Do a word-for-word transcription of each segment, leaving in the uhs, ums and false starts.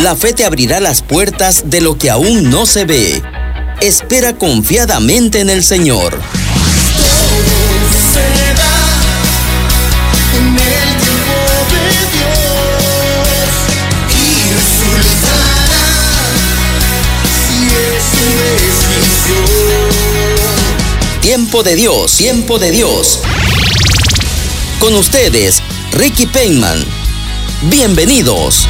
La fe te abrirá las puertas de lo que aún no se ve. Espera confiadamente en el Señor. Tiempo de Dios, tiempo de Dios. Con ustedes, Ricky Payman. Bienvenidos.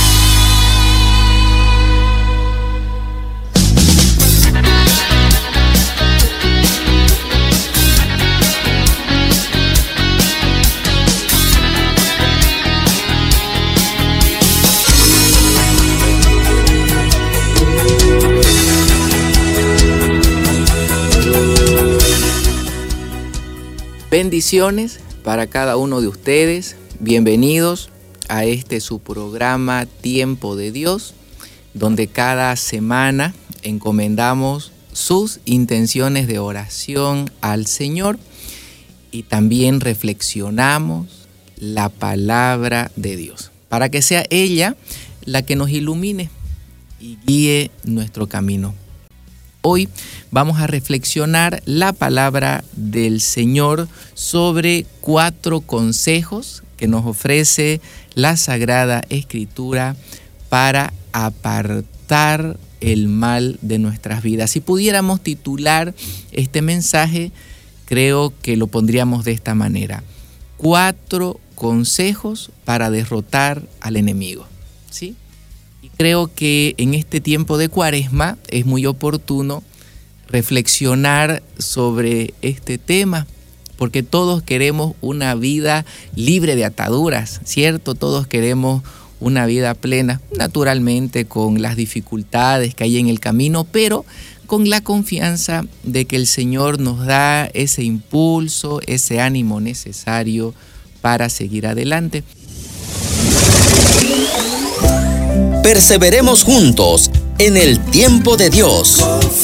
Bendiciones para cada uno de ustedes. Bienvenidos a este su programa Tiempo de Dios, donde cada semana encomendamos sus intenciones de oración al Señor y también reflexionamos la palabra de Dios, para que sea ella la que nos ilumine y guíe nuestro camino. Hoy vamos a reflexionar la palabra del Señor sobre cuatro consejos que nos ofrece la Sagrada Escritura para apartar el mal de nuestras vidas. Si pudiéramos titular este mensaje, creo que lo pondríamos de esta manera: cuatro consejos para derrotar al enemigo. ¿Sí? Creo que en este tiempo de Cuaresma es muy oportuno reflexionar sobre este tema, porque todos queremos una vida libre de ataduras, ¿cierto? Todos queremos una vida plena, naturalmente con las dificultades que hay en el camino, pero con la confianza de que el Señor nos da ese impulso, ese ánimo necesario para seguir adelante. Perseveremos juntos en el tiempo de Dios.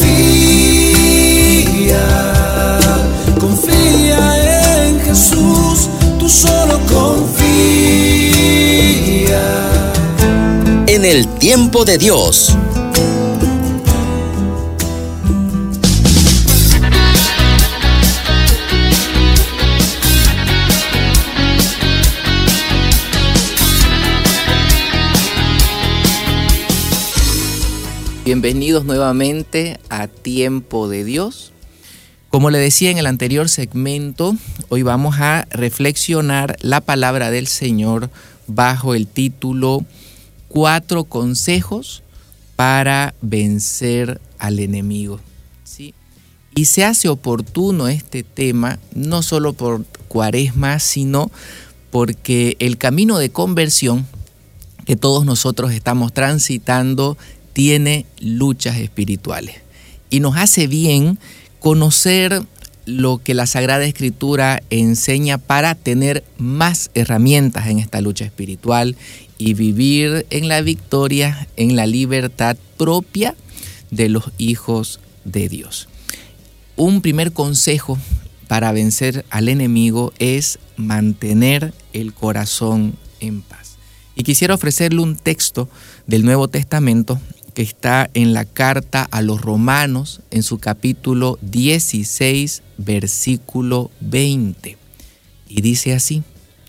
Confía, confía en Jesús, tú solo confía. En el tiempo de Dios. Bienvenidos nuevamente a Tiempo de Dios. Como le decía en el anterior segmento, hoy vamos a reflexionar la palabra del Señor bajo el título Cuatro consejos para vencer al enemigo. ¿Sí? Y se hace oportuno este tema no solo por Cuaresma, sino porque el camino de conversión que todos nosotros estamos transitando tiene luchas espirituales y nos hace bien conocer lo que la Sagrada Escritura enseña para tener más herramientas en esta lucha espiritual y vivir en la victoria, en la libertad propia de los hijos de Dios. Un primer consejo para vencer al enemigo es mantener el corazón en paz. Y quisiera ofrecerle un texto del Nuevo Testamento que está en la carta a los Romanos, en su capítulo dieciséis, versículo veinte. Y dice así: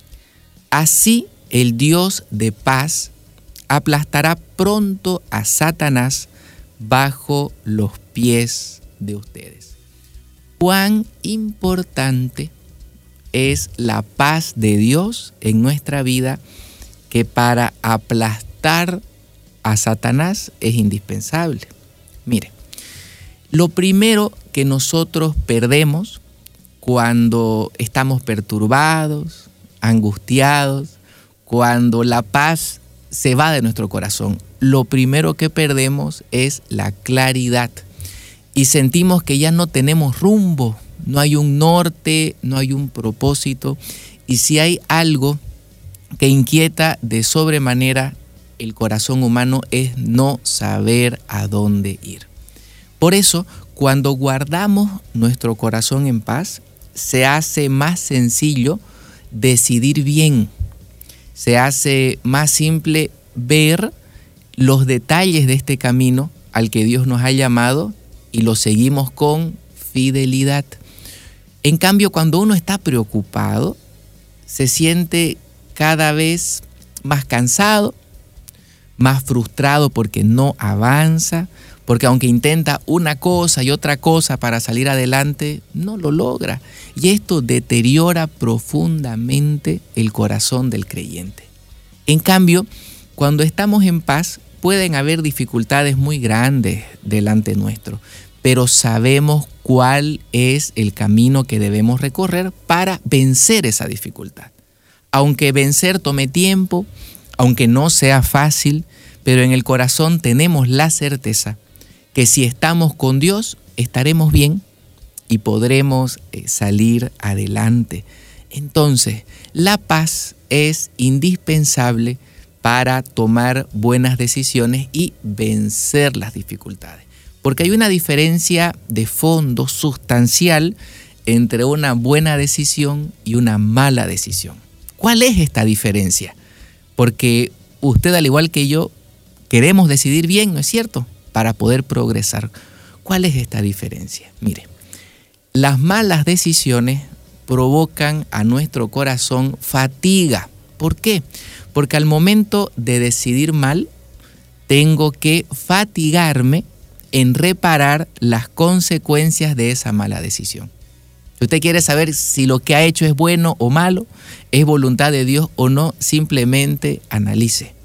así el Dios de paz aplastará pronto a Satanás bajo los pies de ustedes. Cuán importante es la paz de Dios en nuestra vida, que para aplastar a Satanás es indispensable. Mire, lo primero que nosotros perdemos cuando estamos perturbados, angustiados, cuando la paz se va de nuestro corazón, lo primero que perdemos es la claridad y sentimos que ya no tenemos rumbo, no hay un norte, no hay un propósito, y si hay algo que inquieta de sobremanera el corazón humano es no saber a dónde ir. Por eso, cuando guardamos nuestro corazón en paz, se hace más sencillo decidir bien, se hace más simple ver los detalles de este camino al que Dios nos ha llamado y lo seguimos con fidelidad. En cambio, cuando uno está preocupado, se siente cada vez más cansado, más frustrado porque no avanza, porque aunque intenta una cosa y otra cosa para salir adelante, no lo logra. Y esto deteriora profundamente el corazón del creyente. En cambio, cuando estamos en paz, pueden haber dificultades muy grandes delante nuestro, pero sabemos cuál es el camino que debemos recorrer para vencer esa dificultad. Aunque vencer tome tiempo, aunque no sea fácil, pero en el corazón tenemos la certeza que si estamos con Dios, estaremos bien y podremos salir adelante. Entonces, la paz es indispensable para tomar buenas decisiones y vencer las dificultades. Porque hay una diferencia de fondo sustancial entre una buena decisión y una mala decisión. ¿Cuál es esta diferencia? Porque usted, al igual que yo, queremos decidir bien, ¿no es cierto?, para poder progresar. ¿Cuál es esta diferencia? Mire, las malas decisiones provocan a nuestro corazón fatiga. ¿Por qué? Porque al momento de decidir mal, tengo que fatigarme en reparar las consecuencias de esa mala decisión. Si usted quiere saber si lo que ha hecho es bueno o malo, es voluntad de Dios o no, simplemente analice.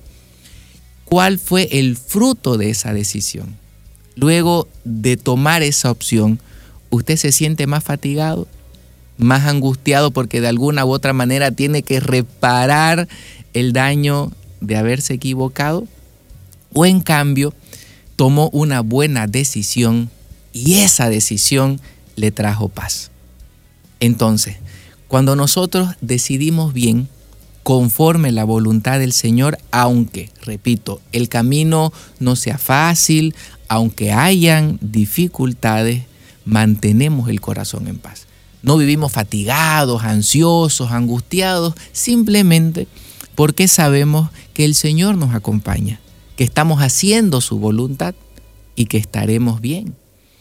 ¿Cuál fue el fruto de esa decisión? Luego de tomar esa opción, ¿usted se siente más fatigado, más angustiado porque de alguna u otra manera tiene que reparar el daño de haberse equivocado? ¿O en cambio tomó una buena decisión y esa decisión le trajo paz? Entonces, cuando nosotros decidimos bien, conforme la voluntad del Señor, aunque, repito, el camino no sea fácil, aunque hayan dificultades, mantenemos el corazón en paz. No vivimos fatigados, ansiosos, angustiados, simplemente porque sabemos que el Señor nos acompaña, que estamos haciendo su voluntad y que estaremos bien.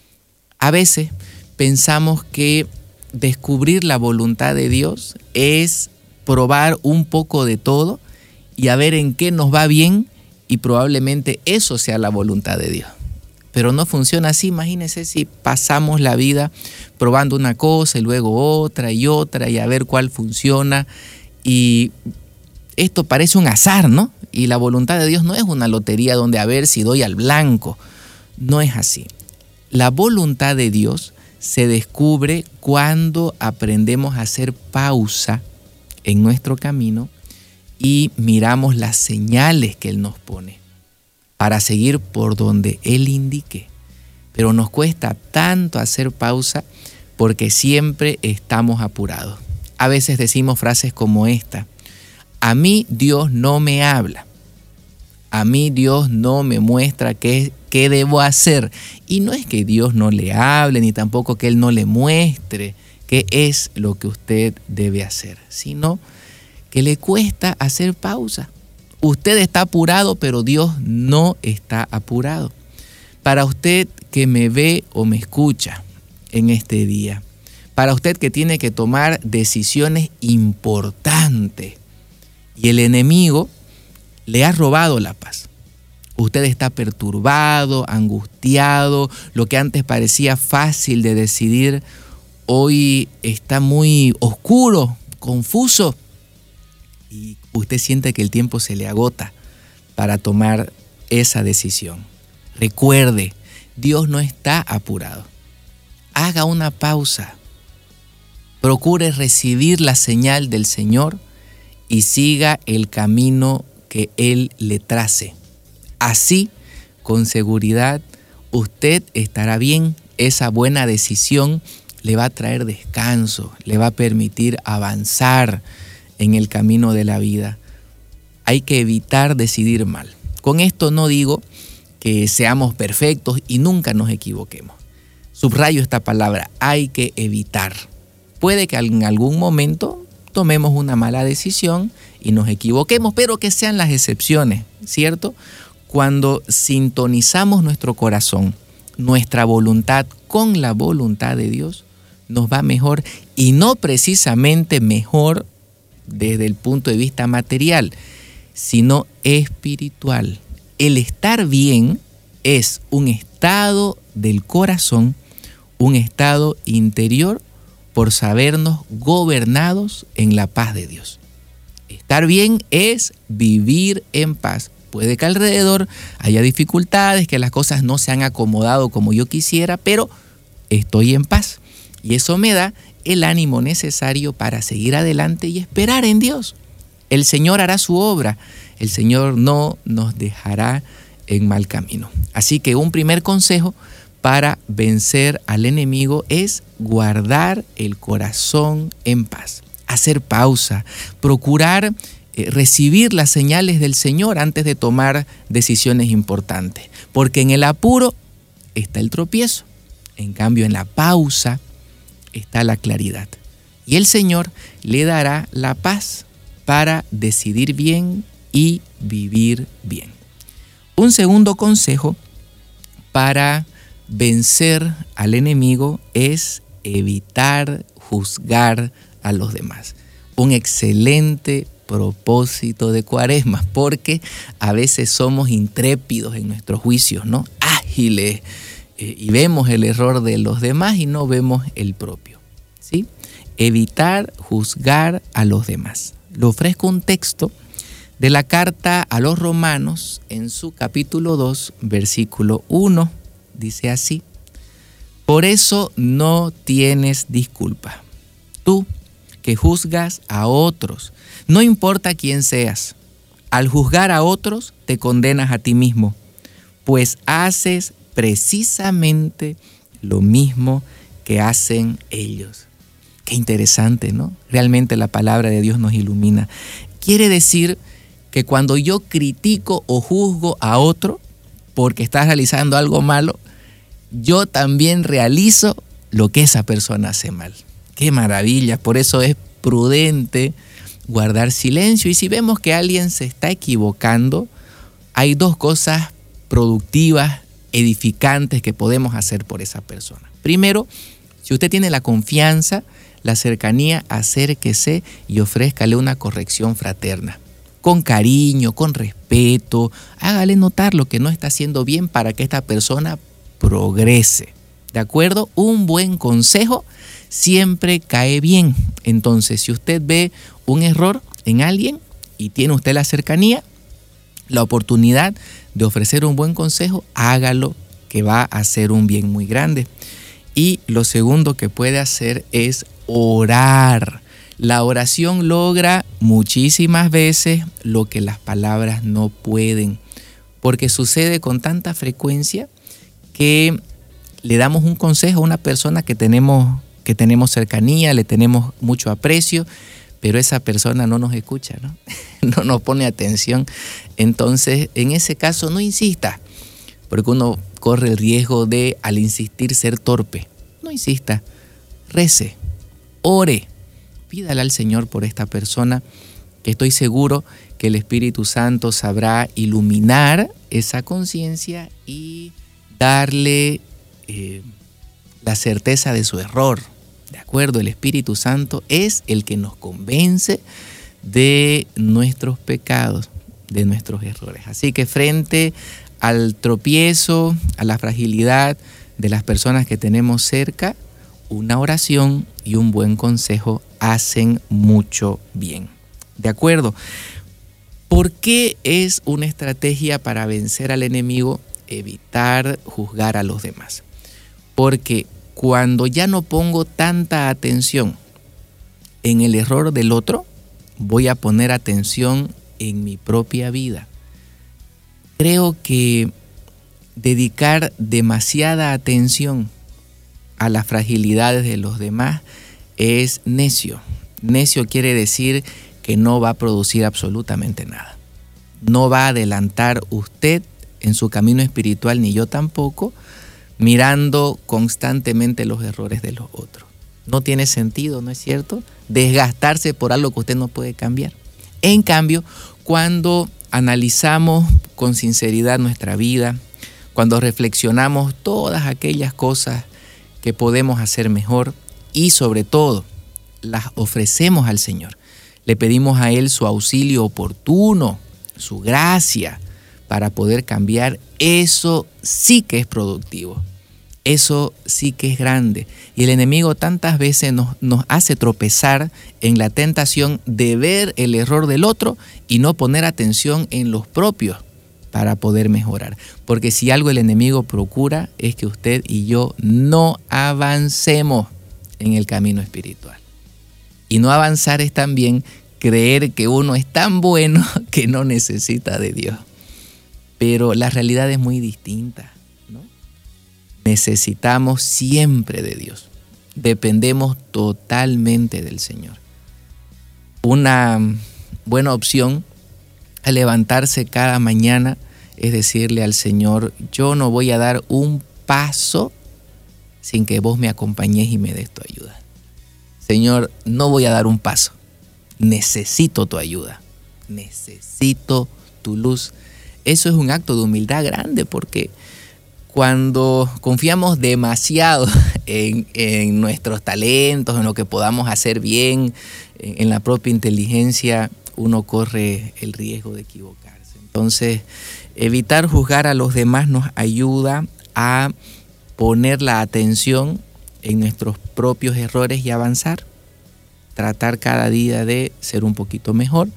A veces pensamos que descubrir la voluntad de Dios es probar un poco de todo y a ver en qué nos va bien y probablemente eso sea la voluntad de Dios. Pero no funciona así. Imagínense si pasamos la vida probando una cosa y luego otra y otra y a ver cuál funciona. Y esto parece un azar, ¿no? Y la voluntad de Dios no es una lotería donde a ver si doy al blanco. No es así. La voluntad de Dios se descubre cuando aprendemos a hacer pausa en nuestro camino y miramos las señales que Él nos pone para seguir por donde Él indique. Pero nos cuesta tanto hacer pausa porque siempre estamos apurados. A veces decimos frases como esta: a mí Dios no me habla, a mí Dios no me muestra qué, qué debo hacer. Y no es que Dios no le hable, ni tampoco que Él no le muestre qué es lo que usted debe hacer, sino que le cuesta hacer pausa. Usted está apurado, pero Dios no está apurado. Para usted que me ve o me escucha en este día, para usted que tiene que tomar decisiones importantes y el enemigo le ha robado la paz. Usted está perturbado, angustiado, lo que antes parecía fácil de decidir, hoy está muy oscuro, confuso. Y usted siente que el tiempo se le agota para tomar esa decisión. Recuerde, Dios no está apurado. Haga una pausa. Procure recibir la señal del Señor y siga el camino que Él le trace. Así, con seguridad, usted estará bien. Esa buena decisión le va a traer descanso, le va a permitir avanzar en el camino de la vida. Hay que evitar decidir mal. Con esto no digo que seamos perfectos y nunca nos equivoquemos. Subrayo esta palabra, hay que evitar. Puede que en algún momento tomemos una mala decisión y nos equivoquemos, pero que sean las excepciones, ¿cierto? Cuando sintonizamos nuestro corazón, nuestra voluntad con la voluntad de Dios, nos va mejor, y no precisamente mejor desde el punto de vista material, sino espiritual. El estar bien es un estado del corazón, un estado interior por sabernos gobernados en la paz de Dios. Estar bien es vivir en paz. Puede que alrededor haya dificultades, que las cosas no se han acomodado como yo quisiera, pero estoy en paz. Y eso me da el ánimo necesario para seguir adelante y esperar en Dios. El Señor hará su obra. El Señor no nos dejará en mal camino. Así que un primer consejo para vencer al enemigo es guardar el corazón en paz. Hacer pausa, procurar eh, recibir las señales del Señor antes de tomar decisiones importantes. Porque en el apuro está el tropiezo. En cambio, en la pausa está la claridad. Y el Señor le dará la paz para decidir bien y vivir bien. Un segundo consejo para vencer al enemigo es evitar juzgar a los demás. Un excelente propósito de Cuaresma, porque a veces somos intrépidos en nuestros juicios, ¿no? Ágiles, eh, y vemos el error de los demás y no vemos el propio, ¿sí? Evitar juzgar a los demás. Le ofrezco un texto de la carta a los Romanos en su capítulo dos, versículo uno. Dice así: por eso no tienes disculpa, tú que juzgas a otros, no importa quién seas. Al juzgar a otros te condenas a ti mismo, pues haces precisamente lo mismo que hacen ellos. Qué interesante, ¿no? Realmente la palabra de Dios nos ilumina. Quiere decir que cuando yo critico o juzgo a otro porque está realizando algo malo, yo también realizo lo que esa persona hace mal. ¡Qué maravilla! Por eso es prudente guardar silencio. Y si vemos que alguien se está equivocando, hay dos cosas productivas, edificantes que podemos hacer por esa persona. Primero, si usted tiene la confianza, la cercanía, acérquese y ofrézcale una corrección fraterna. Con cariño, con respeto, hágale notar lo que no está haciendo bien para que esta persona progrese. ¿De acuerdo? Un buen consejo siempre cae bien. Entonces, si usted ve un error en alguien y tiene usted la cercanía, la oportunidad de ofrecer un buen consejo, hágalo, que va a hacer un bien muy grande. Y lo segundo que puede hacer es orar. La oración logra muchísimas veces lo que las palabras no pueden, porque sucede con tanta frecuencia que le damos un consejo a una persona que tenemos, que tenemos cercanía, le tenemos mucho aprecio, pero esa persona no nos escucha, ¿no? No nos pone atención. Entonces, en ese caso, no insista, porque uno corre el riesgo de, al insistir, ser torpe. No insista, rece, ore, pídale al Señor por esta persona, que estoy seguro que el Espíritu Santo sabrá iluminar esa conciencia y darle eh, la certeza de su error. ¿De acuerdo? El Espíritu Santo es el que nos convence de nuestros pecados, de nuestros errores. Así que frente al tropiezo, a la fragilidad de las personas que tenemos cerca, una oración y un buen consejo hacen mucho bien. ¿De acuerdo? ¿Por qué es una estrategia para vencer al enemigo evitar juzgar a los demás? Porque cuando ya no pongo tanta atención en el error del otro, voy a poner atención en mi propia vida. Creo que dedicar demasiada atención a las fragilidades de los demás es necio. Necio quiere decir que no va a producir absolutamente nada. No va a adelantar usted en su camino espiritual, ni yo tampoco, mirando constantemente los errores de los otros. No tiene sentido, ¿no es cierto?, desgastarse por algo que usted no puede cambiar. En cambio, cuando analizamos con sinceridad nuestra vida, cuando reflexionamos todas aquellas cosas que podemos hacer mejor y sobre todo las ofrecemos al Señor, le pedimos a Él su auxilio oportuno, su gracia para poder cambiar, eso sí que es productivo. Eso sí que es grande. Y el enemigo tantas veces nos, nos hace tropezar en la tentación de ver el error del otro y no poner atención en los propios para poder mejorar. Porque si algo el enemigo procura es que usted y yo no avancemos en el camino espiritual. Y no avanzar es también creer que uno es tan bueno que no necesita de Dios. Pero la realidad es muy distinta. Necesitamos siempre de Dios. Dependemos totalmente del Señor. Una buena opción al levantarse cada mañana es decirle al Señor, yo no voy a dar un paso sin que vos me acompañes y me des tu ayuda. Señor, no voy a dar un paso. Necesito tu ayuda. Necesito tu luz. Eso es un acto de humildad grande porque cuando confiamos demasiado en, en nuestros talentos, en lo que podamos hacer bien, en, en la propia inteligencia, uno corre el riesgo de equivocarse. Entonces, evitar juzgar a los demás nos ayuda a poner la atención en nuestros propios errores y avanzar. Tratar cada día de ser un poquito mejor.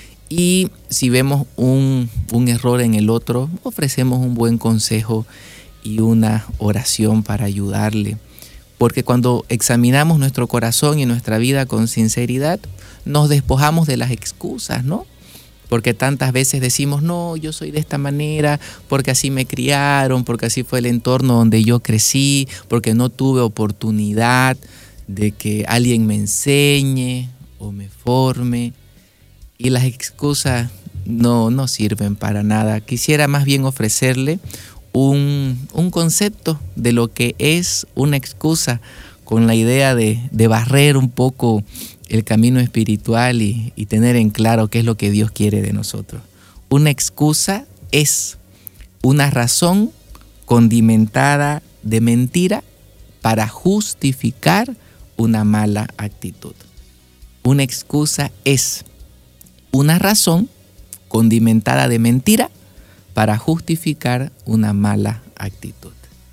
Y si vemos un, un error en el otro, ofrecemos un buen consejo y una oración para ayudarle. Porque cuando examinamos nuestro corazón y nuestra vida con sinceridad, nos despojamos de las excusas, ¿no? Porque tantas veces decimos, no, yo soy de esta manera, porque así me criaron, porque así fue el entorno donde yo crecí, porque no tuve oportunidad de que alguien me enseñe o me forme. Y las excusas no, no sirven para nada. Quisiera más bien ofrecerle Un, un concepto de lo que es una excusa con la idea de, de barrer un poco el camino espiritual y, y tener en claro qué es lo que Dios quiere de nosotros. Una excusa es una razón condimentada de mentira para justificar una mala actitud. Una excusa es una razón condimentada de mentira para justificar una mala actitud.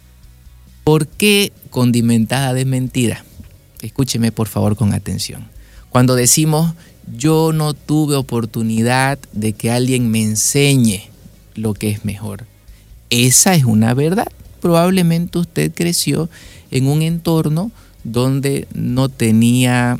¿Por qué condimentada de mentira? Escúcheme por favor con atención. Cuando decimos, yo no tuve oportunidad de que alguien me enseñe lo que es mejor, esa es una verdad. Probablemente usted creció en un entorno donde no tenía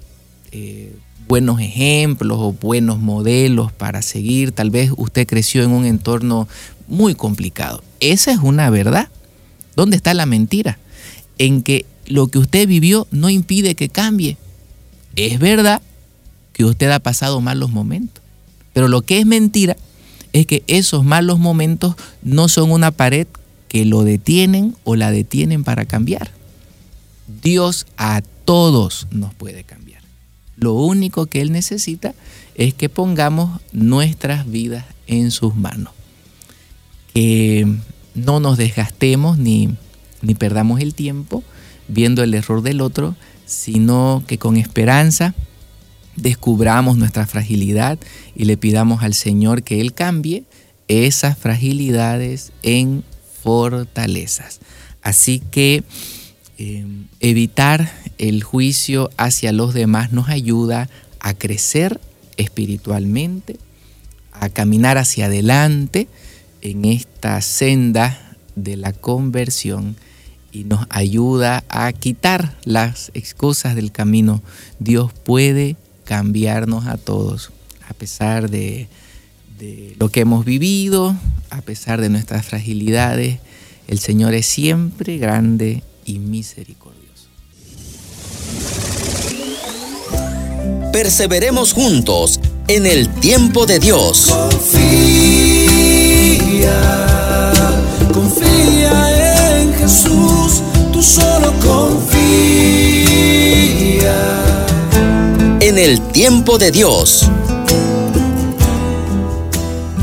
eh, buenos ejemplos o buenos modelos para seguir. Tal vez usted creció en un entorno muy complicado. Esa es una verdad. ¿Dónde está la mentira? En que lo que usted vivió no impide que cambie. Es verdad que usted ha pasado malos momentos, pero lo que es mentira es que esos malos momentos no son una pared que lo detienen o la detienen para cambiar. Dios a todos nos puede cambiar. Lo único que Él necesita es que pongamos nuestras vidas en sus manos. Que no nos desgastemos ni, ni perdamos el tiempo viendo el error del otro, sino que con esperanza descubramos nuestra fragilidad y le pidamos al Señor que Él cambie esas fragilidades en fortalezas. Así que eh, evitar el juicio hacia los demás nos ayuda a crecer espiritualmente, a caminar hacia adelante en esta senda de la conversión y nos ayuda a quitar las excusas del camino. Dios puede cambiarnos a todos, a pesar de, de lo que hemos vivido, a pesar de nuestras fragilidades. El Señor es siempre grande y misericordioso. Perseveremos juntos en el tiempo de Dios. Confía, confía en Jesús, tú solo confía. En el tiempo de Dios.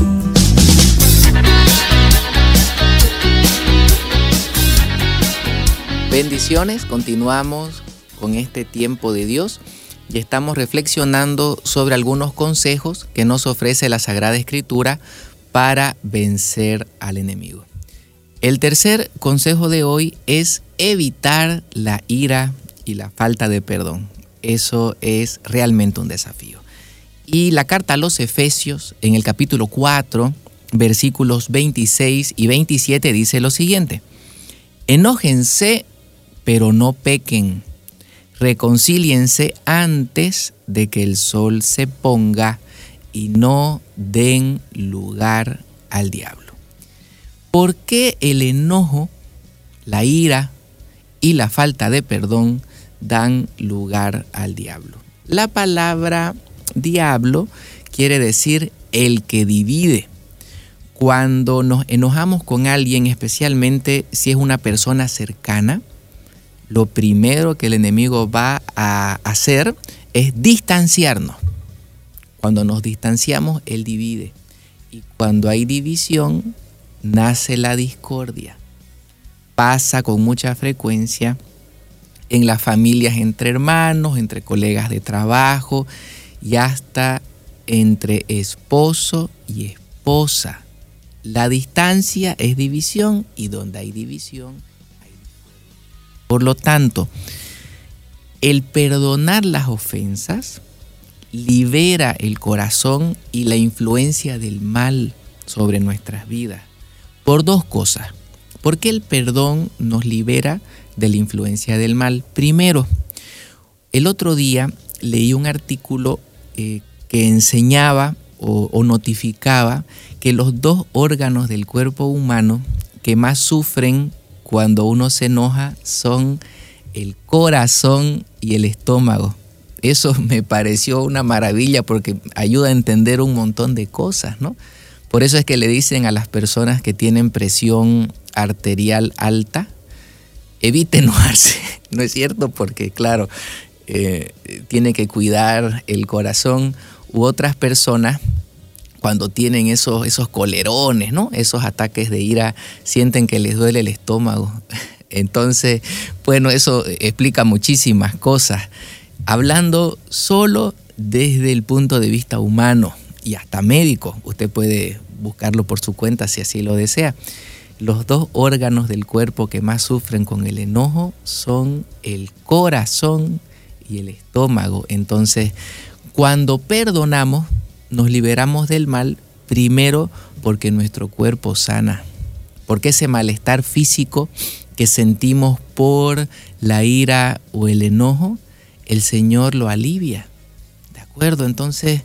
Bendiciones, continuamos con este tiempo de Dios y estamos reflexionando sobre algunos consejos que nos ofrece la Sagrada Escritura para vencer al enemigo. El tercer consejo de hoy es evitar la ira y la falta de perdón. Eso es realmente un desafío. Y la carta a los Efesios, en el capítulo cuatro, versículos veintiséis y veintisiete, dice lo siguiente: enójense, pero no pequen. Reconcíliense antes de que el sol se ponga y no den lugar al diablo. ¿Por qué el enojo, la ira y la falta de perdón dan lugar al diablo? La palabra diablo quiere decir el que divide. Cuando nos enojamos con alguien, especialmente si es una persona cercana, lo primero que el enemigo va a hacer es distanciarnos. Cuando nos distanciamos, él divide. Y cuando hay división, nace la discordia. Pasa con mucha frecuencia en las familias entre hermanos, entre colegas de trabajo y hasta entre esposo y esposa. La distancia es división y donde hay división hay discordia. Por lo tanto, el perdonar las ofensas libera el corazón y la influencia del mal sobre nuestras vidas. Por dos cosas. ¿Por qué el perdón nos libera de la influencia del mal? Primero, el otro día leí un artículo eh, que enseñaba o, o notificaba que los dos órganos del cuerpo humano que más sufren cuando uno se enoja son el corazón y el estómago. Eso me pareció una maravilla porque ayuda a entender un montón de cosas, ¿no? Por eso es que le dicen a las personas que tienen presión arterial alta, evite enojarse, ¿no es cierto? Porque claro, eh, tiene que cuidar el corazón. U otras personas, cuando tienen esos, esos colerones, ¿no? Esos ataques de ira, sienten que les duele el estómago. Entonces, bueno, eso explica muchísimas cosas. Hablando solo desde el punto de vista humano y hasta médico, usted puede buscarlo por su cuenta si así lo desea. Los dos órganos del cuerpo que más sufren con el enojo son el corazón y el estómago. Entonces, cuando perdonamos, nos liberamos del mal, primero porque nuestro cuerpo sana, porque ese malestar físico que sentimos por la ira o el enojo, el Señor lo alivia, ¿de acuerdo? Entonces,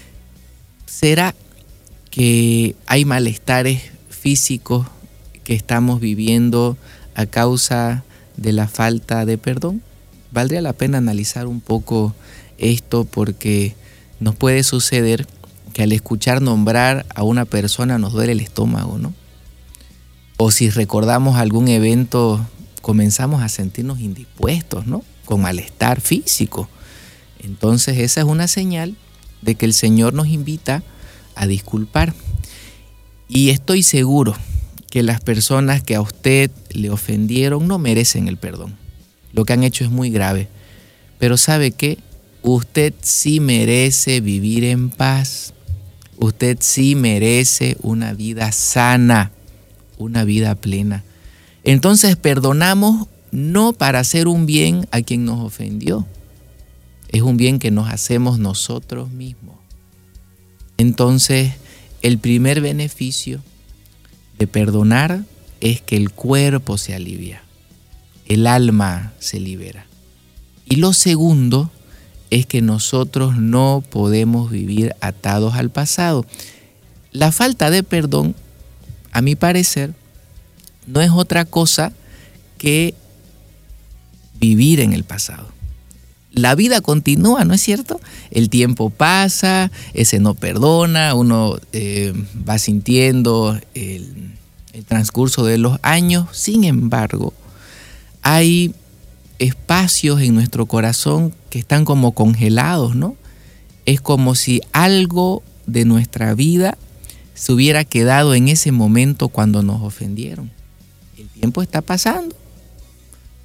¿será que hay malestares físicos que estamos viviendo a causa de la falta de perdón? Valdría la pena analizar un poco esto porque nos puede suceder que al escuchar nombrar a una persona nos duele el estómago, ¿no? O si recordamos algún evento, comenzamos a sentirnos indispuestos, ¿no? Con malestar físico. Entonces esa es una señal de que el Señor nos invita a disculpar. Y estoy seguro que las personas que a usted le ofendieron no merecen el perdón. Lo que han hecho es muy grave. Pero ¿sabe qué? Usted sí merece vivir en paz. Usted sí merece una vida sana, una vida plena. Entonces perdonamos no para hacer un bien a quien nos ofendió. Es un bien que nos hacemos nosotros mismos. Entonces, el primer beneficio de perdonar es que el cuerpo se alivia, el alma se libera. Y lo segundo es que nosotros no podemos vivir atados al pasado. La falta de perdón, a mi parecer, no es otra cosa que vivir en el pasado. La vida continúa, ¿no es cierto? El tiempo pasa, ese no perdona, uno eh, va sintiendo el, el transcurso de los años. Sin embargo, hay espacios en nuestro corazón que están como congelados, ¿no? Es como si algo de nuestra vida se hubiera quedado en ese momento cuando nos ofendieron. El tiempo está pasando.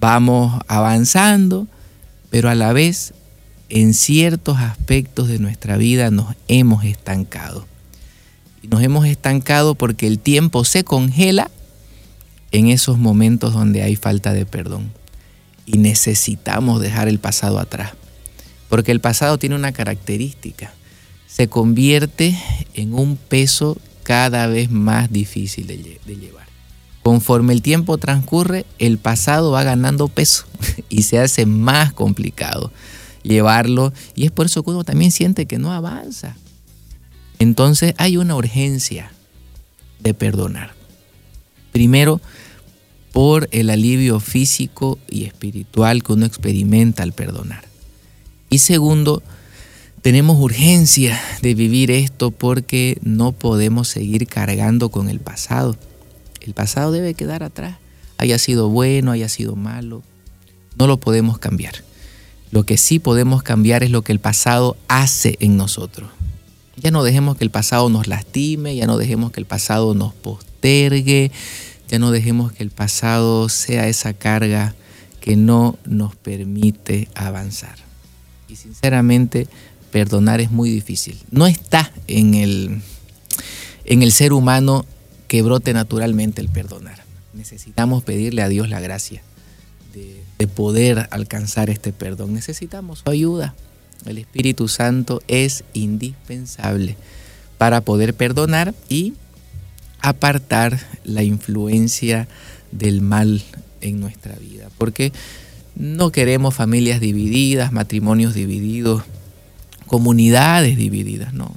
vamos avanzando, pero a la vez en ciertos aspectos de nuestra vida nos hemos estancado. Y nos hemos estancado porque el tiempo se congela en esos momentos donde hay falta de perdón. Y necesitamos dejar el pasado atrás, porque el pasado tiene una característica: se convierte en un peso cada vez más difícil de, de llevar. Conforme el tiempo transcurre, el pasado va ganando peso y se hace más complicado llevarlo, y es por eso que uno también siente que no avanza. Entonces hay una urgencia de perdonar. Primero, por el alivio físico y espiritual que uno experimenta al perdonar. Y segundo, tenemos urgencia de vivir esto porque no podemos seguir cargando con el pasado. El pasado debe quedar atrás, haya sido bueno, haya sido malo, no lo podemos cambiar. Lo que sí podemos cambiar es lo que el pasado hace en nosotros. Ya no dejemos que el pasado nos lastime, ya no dejemos que el pasado nos postergue, ya no dejemos que el pasado sea esa carga que no nos permite avanzar. Y sinceramente, perdonar es muy difícil. No está en el, en el ser humano que brote naturalmente el perdonar. Necesitamos pedirle a Dios la gracia de, de poder alcanzar este perdón. Necesitamos su ayuda. El Espíritu Santo es indispensable para poder perdonar y apartar la influencia del mal en nuestra vida. Porque no queremos familias divididas, matrimonios divididos, comunidades divididas, no.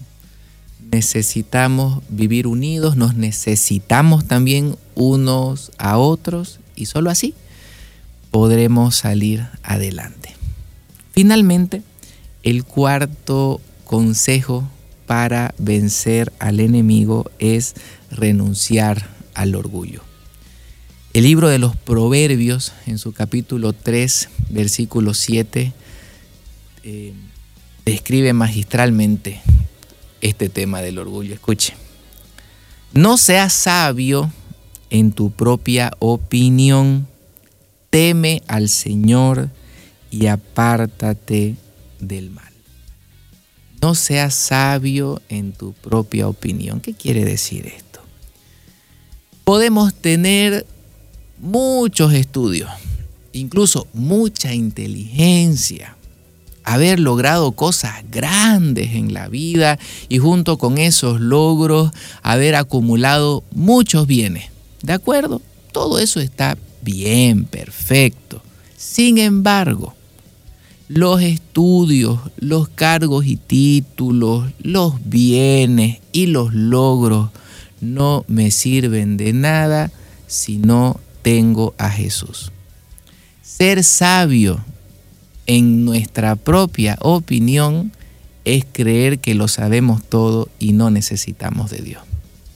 Necesitamos vivir unidos, nos necesitamos también unos a otros y solo así podremos salir adelante. Finalmente, el cuarto consejo para vencer al enemigo es renunciar al orgullo. El libro de los Proverbios, en su capítulo tres, versículo siete, eh, describe magistralmente este tema del orgullo. Escuche: no seas sabio en tu propia opinión, teme al Señor y apártate del mal. No seas sabio en tu propia opinión. ¿Qué quiere decir esto? Podemos tener muchos estudios, incluso mucha inteligencia, haber logrado cosas grandes en la vida y junto con esos logros haber acumulado muchos bienes. ¿De acuerdo? Todo eso está bien, perfecto. Sin embargo, los estudios, los cargos y títulos, los bienes y los logros no me sirven de nada si no tengo a Jesús. Ser sabio en nuestra propia opinión es creer que lo sabemos todo y no necesitamos de Dios.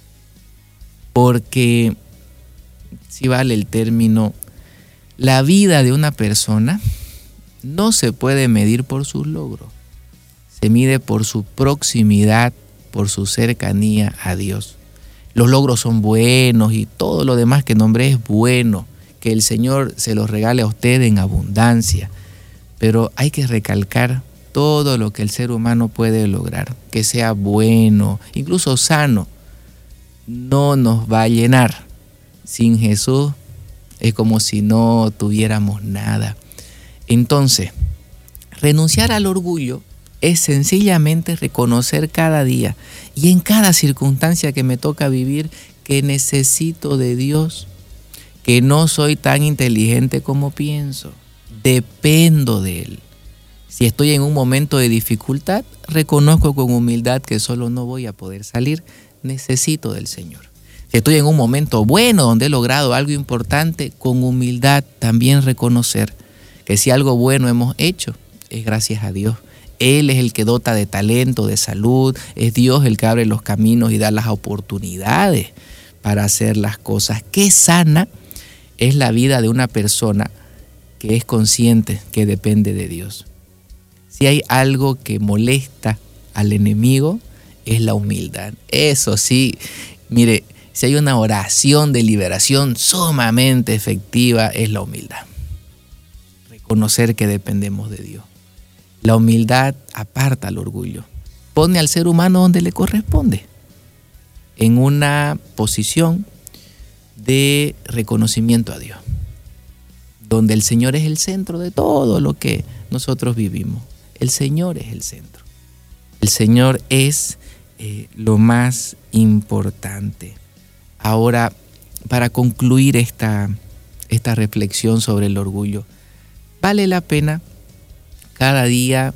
Porque, si vale el término, la vida de una persona no se puede medir por sus logros. Se mide por su proximidad, por su cercanía a Dios. Los logros son buenos y todo lo demás que nombré es bueno. Que el Señor se los regale a usted en abundancia. Pero hay que recalcar todo lo que el ser humano puede lograr. Que sea bueno, incluso sano, no nos va a llenar. Sin Jesús es como si no tuviéramos nada. Entonces, renunciar al orgullo es sencillamente reconocer cada día y en cada circunstancia que me toca vivir que necesito de Dios, que no soy tan inteligente como pienso, dependo de Él. Si estoy en un momento de dificultad, reconozco con humildad que solo no voy a poder salir, necesito del Señor. Si estoy en un momento bueno donde he logrado algo importante, con humildad también reconocer que si algo bueno hemos hecho, es gracias a Dios. Él es el que dota de talento, de salud, es Dios el que abre los caminos y da las oportunidades para hacer las cosas. Qué sana es la vida de una persona que es consciente que depende de Dios. Si hay algo que molesta al enemigo, es la humildad. Eso sí, mire, si hay una oración de liberación sumamente efectiva, es la humildad. reconocer que dependemos de Dios. La humildad aparta el orgullo, pone al ser humano donde le corresponde, en una posición de reconocimiento a Dios, donde el Señor es el centro de todo lo que nosotros vivimos. El Señor es el centro. El Señor es eh, lo más importante. Ahora, para concluir esta, esta reflexión sobre el orgullo, vale la pena cada día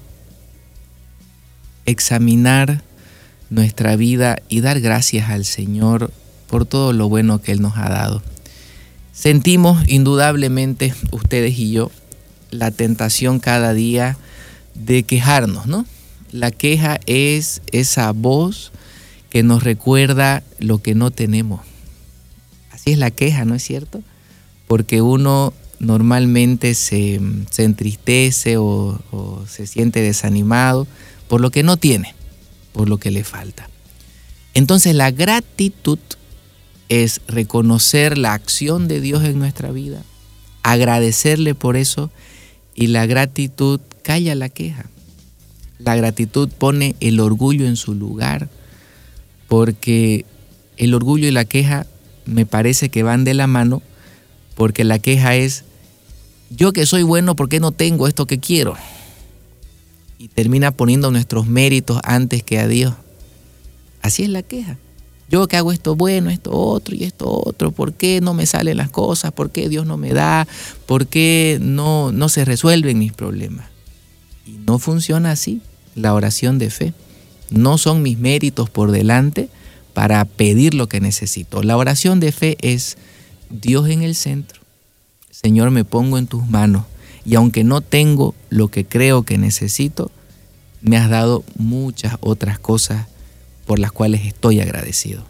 examinar nuestra vida y dar gracias al Señor por todo lo bueno que Él nos ha dado. Sentimos indudablemente, ustedes y yo, la tentación cada día de quejarnos, ¿no? La queja es esa voz que nos recuerda lo que no tenemos. Así es la queja, ¿no es cierto? Porque uno normalmente se, se entristece o, o se siente desanimado por lo que no tiene, por lo que le falta. Entonces la gratitud es reconocer la acción de Dios en nuestra vida, agradecerle por eso, y la gratitud calla la queja. La gratitud pone el orgullo en su lugar, porque el orgullo y la queja me parece que van de la mano, porque la queja es: yo que soy bueno, ¿por qué no tengo esto que quiero? Y termina poniendo nuestros méritos antes que a Dios. Así es la queja. Yo que hago esto bueno, esto otro y esto otro, ¿por qué no me salen las cosas? ¿Por qué Dios no me da? ¿Por qué no, no se resuelven mis problemas? Y no funciona así la oración de fe. No son mis méritos por delante para pedir lo que necesito. La oración de fe es: Dios en el centro. Señor, me pongo en tus manos, y aunque no tengo lo que creo que necesito, me has dado muchas otras cosas por las cuales estoy agradecido.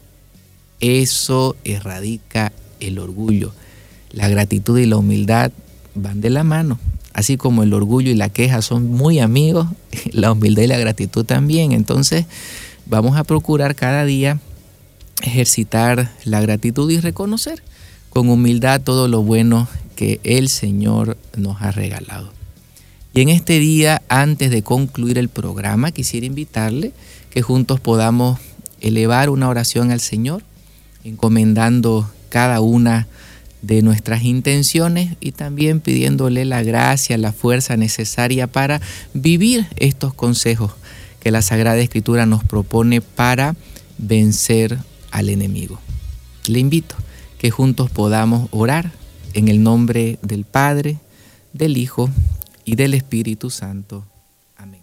Eso erradica el orgullo. La gratitud y la humildad van de la mano. Así como el orgullo y la queja son muy amigos, la humildad y la gratitud también. Entonces, vamos a procurar cada día ejercitar la gratitud y reconocer con humildad todo lo bueno que el Señor nos ha regalado. Y en este día, antes de concluir el programa, quisiera invitarle que juntos podamos elevar una oración al Señor, encomendando cada una de nuestras intenciones y también pidiéndole la gracia, la fuerza necesaria para vivir estos consejos que la Sagrada Escritura nos propone para vencer al enemigo. Le invito que juntos podamos orar en el nombre del Padre, del Hijo y del Espíritu Santo. Amén.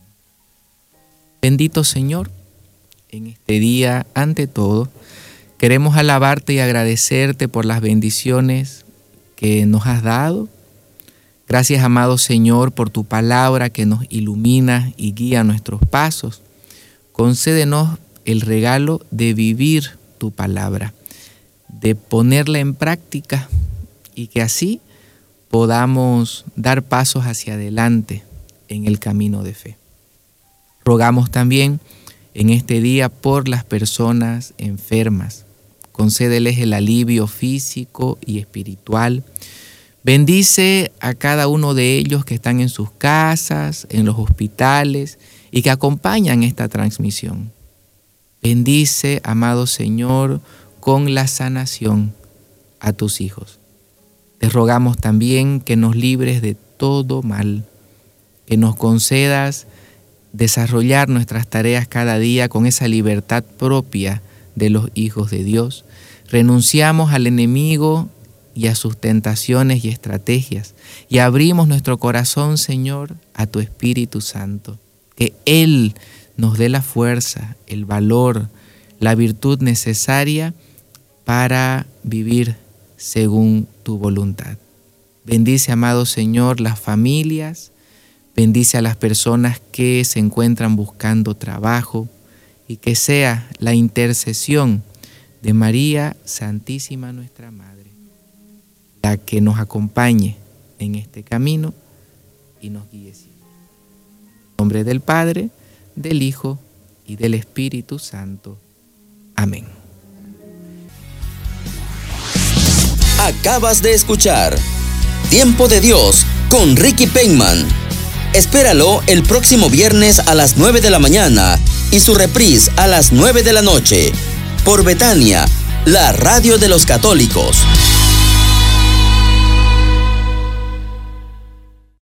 Bendito Señor, en este día, ante todo, queremos alabarte y agradecerte por las bendiciones que nos has dado. Gracias, amado Señor, por tu palabra que nos ilumina y guía nuestros pasos. Concédenos el regalo de vivir tu palabra, de ponerla en práctica y que así podamos dar pasos hacia adelante en el camino de fe. Rogamos también en este día por las personas enfermas. Concédeles el alivio físico y espiritual. Bendice a cada uno de ellos que están en sus casas, en los hospitales y que acompañan esta transmisión. Bendice, amado Señor, con la sanación a tus hijos. Te rogamos también que nos libres de todo mal, que nos concedas desarrollar nuestras tareas cada día con esa libertad propia de los hijos de Dios. Renunciamos al enemigo y a sus tentaciones y estrategias y abrimos nuestro corazón, Señor, a tu Espíritu Santo. Que Él nos dé la fuerza, el valor, la virtud necesaria para vivir según tu voluntad. Bendice, amado Señor, las familias. Bendice a las personas que se encuentran buscando trabajo y que sea la intercesión de María Santísima, nuestra Madre, la que nos acompañe en este camino y nos guíe siempre. En nombre del Padre, del Hijo y del Espíritu Santo. Amén. Acabas de escuchar Tiempo de Dios con Ricky Penman. Espéralo el próximo viernes a las nueve de la mañana y su reprise a las nueve de la noche por Betania, la radio de los católicos.